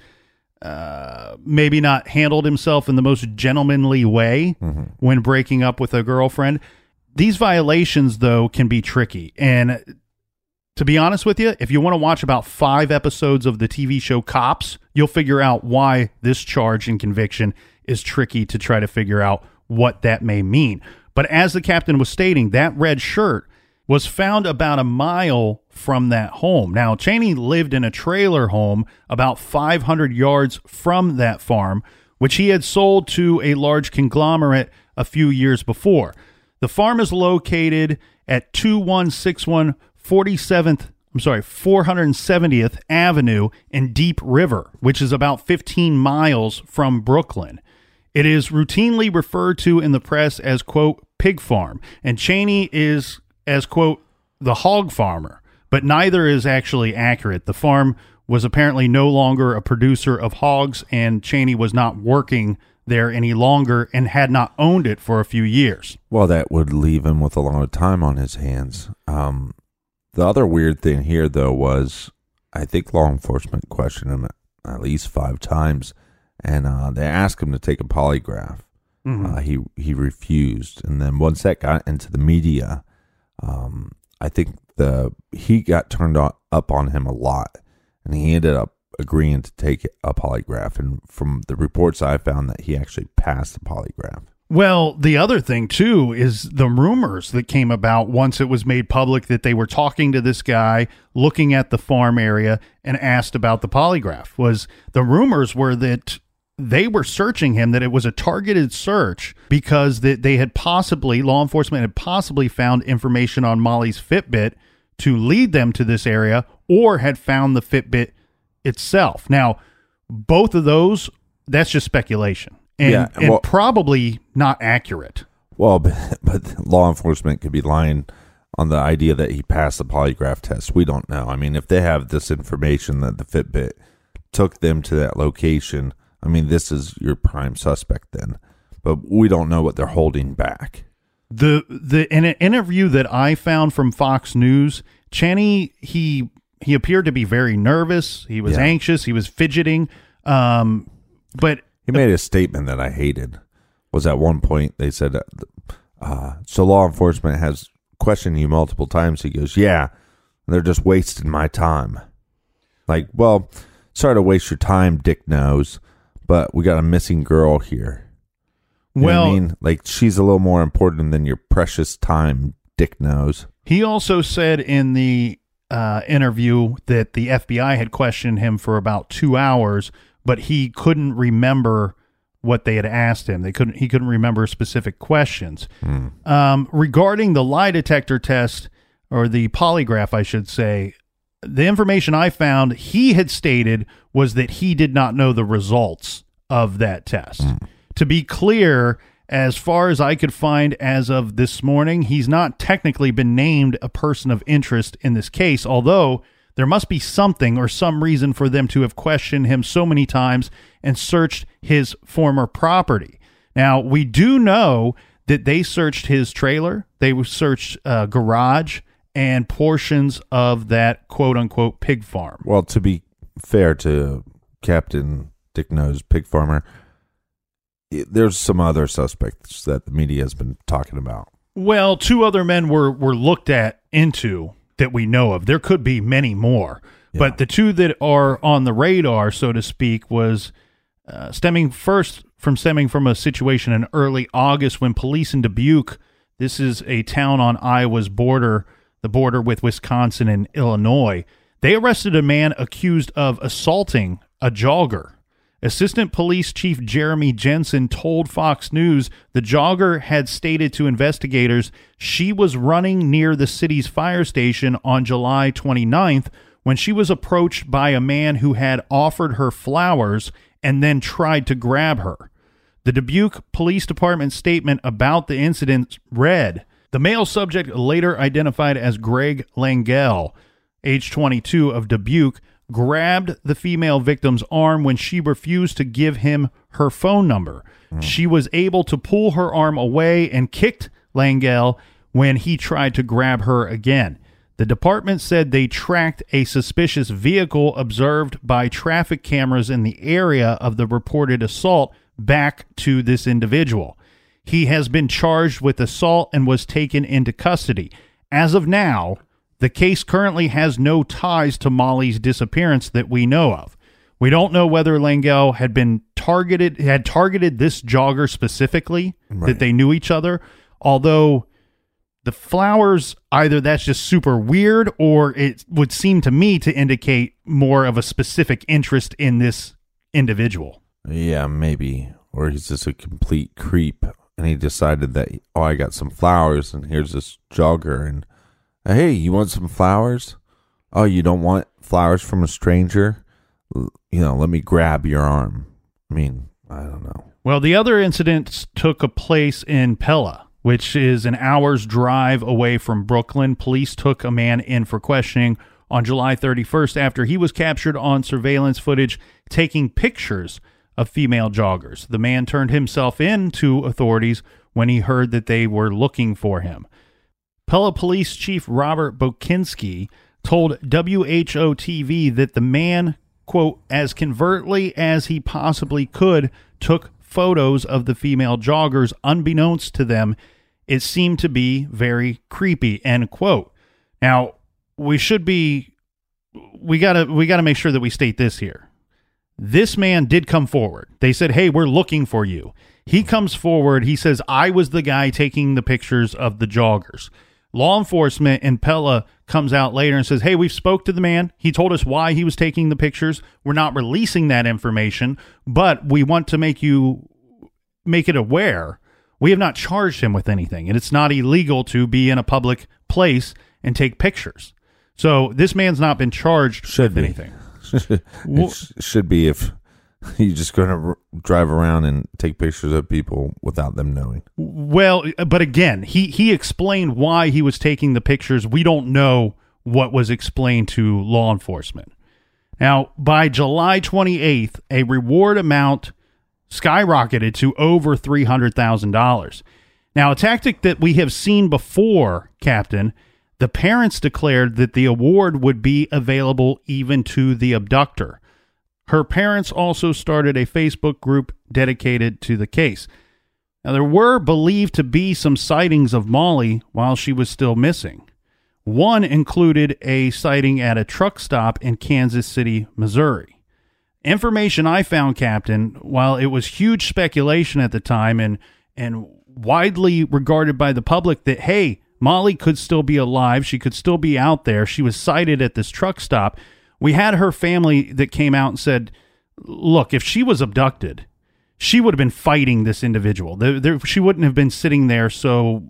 maybe not handled himself in the most gentlemanly way when breaking up with a girlfriend. These violations, though, can be tricky. And to be honest with you, if you want to watch about 5 episodes of the TV show Cops, you'll figure out why this charge and conviction is tricky to try to figure out what that may mean. But as the captain was stating, that red shirt was found about a mile from that home. Now, Cheney lived in a trailer home about 500 yards from that farm, which he had sold to a large conglomerate a few years before. The farm is located at 2161 470th Avenue in Deep River, which is about 15 miles from Brooklyn. It is routinely referred to in the press as, quote, pig farm, and Cheney is as, quote, the hog farmer, but neither is actually accurate. The farm was apparently no longer a producer of hogs, and Cheney was not working there any longer and had not owned it for a few years. Well, that would leave him with a lot of time on his hands. The other weird thing here, though, was I think law enforcement questioned him at least 5 times, and they asked him to take a polygraph. Mm-hmm. He refused, and then once that got into the media, I think he got turned up on him a lot, and he ended up agreeing to take a polygraph. And from the reports I found, that he actually passed the polygraph. Well, the other thing, too, is the rumors that came about once it was made public that they were talking to this guy, looking at the farm area, and asked about the polygraph. The rumors were that they were searching him, that it was a targeted search because that law enforcement had possibly found information on Molly's Fitbit to lead them to this area, or had found the Fitbit itself. Now, both of those, that's just speculation. And probably not accurate. Well, but law enforcement could be lying on the idea that he passed the polygraph test. We don't know. I mean, if they have this information that the Fitbit took them to that location, I mean, this is your prime suspect then. But we don't know what they're holding back. In an interview that I found from Fox News, Chaney, he appeared to be very nervous. He was anxious. He was fidgeting. But he made a statement that I hated. Was at one point they said, so law enforcement has questioned you multiple times. He goes, yeah, they're just wasting my time. Like, well, sorry to waste your time, Dick Nose, but we got a missing girl here. You know what I mean? Like, she's a little more important than your precious time, Dick Nose. He also said in the interview that the FBI had questioned him for about 2 hours, but he couldn't remember what they had asked him. He couldn't remember specific questions. Regarding the lie detector test, or the polygraph, I should say, the information I found, he had stated was that he did not know the results of that test. To be clear, as far as I could find as of this morning, he's not technically been named a person of interest in this case, although there must be something or some reason for them to have questioned him so many times and searched his former property. Now, we do know that they searched his trailer, they searched a garage, and portions of that quote-unquote pig farm. Well, to be fair to Captain Dick Nose Pig Farmer, there's some other suspects that the media has been talking about. Well, 2 other men were looked into that we know of. There could be many more, but the 2 that are on the radar, so to speak, was stemming from a situation in early August when police in Dubuque, this is a town on Iowa's border, the border with Wisconsin and Illinois, they arrested a man accused of assaulting a jogger. Assistant Police Chief Jeremy Jensen told Fox News the jogger had stated to investigators she was running near the city's fire station on July 29th when she was approached by a man who had offered her flowers and then tried to grab her. The Dubuque Police Department statement about the incident read, the male subject, later identified as Greg Langell, age 22, of Dubuque, grabbed the female victim's arm when she refused to give him her phone number. She was able to pull her arm away and kicked Langell when he tried to grab her again. The department said they tracked a suspicious vehicle observed by traffic cameras in the area of the reported assault back to this individual. He has been charged with assault and was taken into custody. As of now, the case currently has no ties to Molly's disappearance that we know of. We don't know whether Langell had targeted this jogger specifically, that they knew each other, although the flowers, either that's just super weird or it would seem to me to indicate more of a specific interest in this individual. Yeah, maybe. Or he's just a complete creep and he decided that, I got some flowers and here's this jogger and hey, you want some flowers? Oh, you don't want flowers from a stranger? Let me grab your arm. I mean, I don't know. Well, the other incidents took place in Pella, which is an hour's drive away from Brooklyn. Police took a man in for questioning on July 31st after he was captured on surveillance footage taking pictures of female joggers. The man turned himself in to authorities when he heard that they were looking for him. Pella Police Chief Robert Bokinski told WHO-TV that the man, quote, as covertly as he possibly could, took photos of the female joggers unbeknownst to them. It seemed to be very creepy, end quote. Now, we gotta make sure that we state this here. This man did come forward. They said, hey, we're looking for you. He comes forward. He says, I was the guy taking the pictures of the joggers. Law enforcement and Pella comes out later and says, hey, we've spoke to the man. He told us why he was taking the pictures. We're not releasing that information, but we want to make it aware. We have not charged him with anything, and it's not illegal to be in a public place and take pictures. So this man's not been charged with anything. It should be if you're just going to drive around and take pictures of people without them knowing. Well, but again, he explained why he was taking the pictures. We don't know what was explained to law enforcement. Now, by July 28th, a reward amount skyrocketed to over $300,000. Now, a tactic that we have seen before, Captain, the parents declared that the award would be available even to the abductor. Her parents also started a Facebook group dedicated to the case. Now, there were believed to be some sightings of Molly while she was still missing. One included a sighting at a truck stop in Kansas City, Missouri. Information I found, Captain, while it was huge speculation at the time and widely regarded by the public that, hey, Molly could still be alive, she could still be out there, she was sighted at this truck stop. We had her family that came out and said, look, if she was abducted, she would have been fighting this individual. She wouldn't have been sitting there so,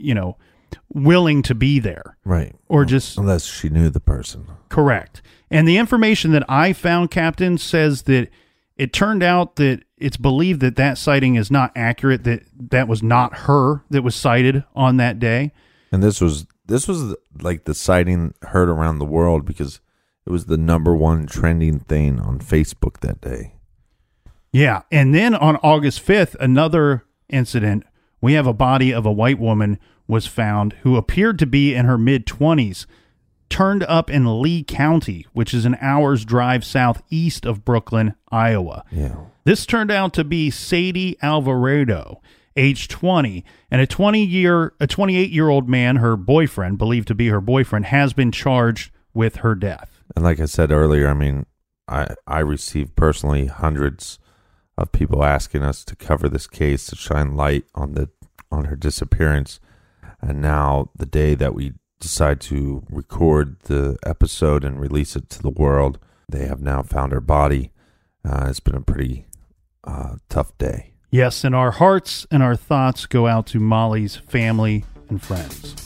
willing to be there. Right. Or just... Unless she knew the person. Correct. And the information that I found, Captain, says that it turned out that it's believed that that sighting is not accurate, that was not her that was sighted on that day. And this was like the sighting heard around the world because it was the #1 trending thing on Facebook that day. Yeah. And then on August 5th, another incident, we have a body of a white woman was found who appeared to be in her mid-20s, turned up in Lee County, which is an hour's drive southeast of Brooklyn, Iowa. Yeah. This turned out to be Sadie Alvarado, age 20, and a 28-year-old man, her boyfriend, believed to be her boyfriend, has been charged with her death. And like I said earlier, I mean, I received personally hundreds of people asking us to cover this case, to shine light on her disappearance. And now the day that we decide to record the episode and release it to the world, they have now found her body. It's been a pretty tough day. Yes, and our hearts and our thoughts go out to Molly's family and friends.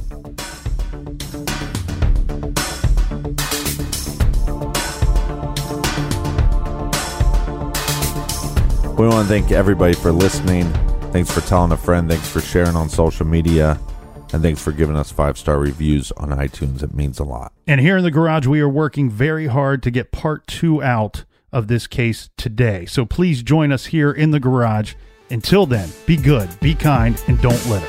We want to thank everybody for listening. Thanks for telling a friend. Thanks for sharing on social media. And thanks for giving us 5-star reviews on iTunes. It means a lot. And here in the garage, we are working very hard to get part 2 out of this case today. So please join us here in the garage. Until then, be good, be kind, and don't litter.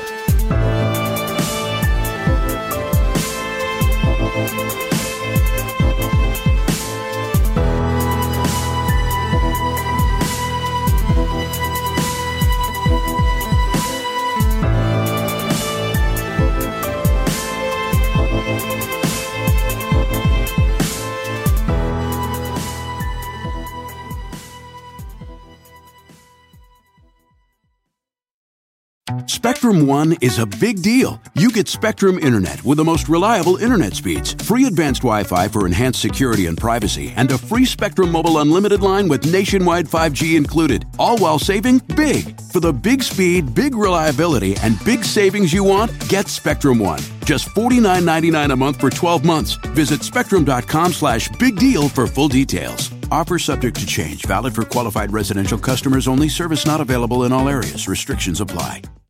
Spectrum One is a big deal. You get Spectrum Internet with the most reliable internet speeds, free advanced Wi-Fi for enhanced security and privacy, and a free Spectrum Mobile Unlimited line with nationwide 5G included, all while saving big. For the big speed, big reliability, and big savings you want, get Spectrum One. Just $49.99 a month for 12 months. Visit spectrum.com/big deal for full details. Offer subject to change. Valid for qualified residential customers only. Service not available in all areas. Restrictions apply.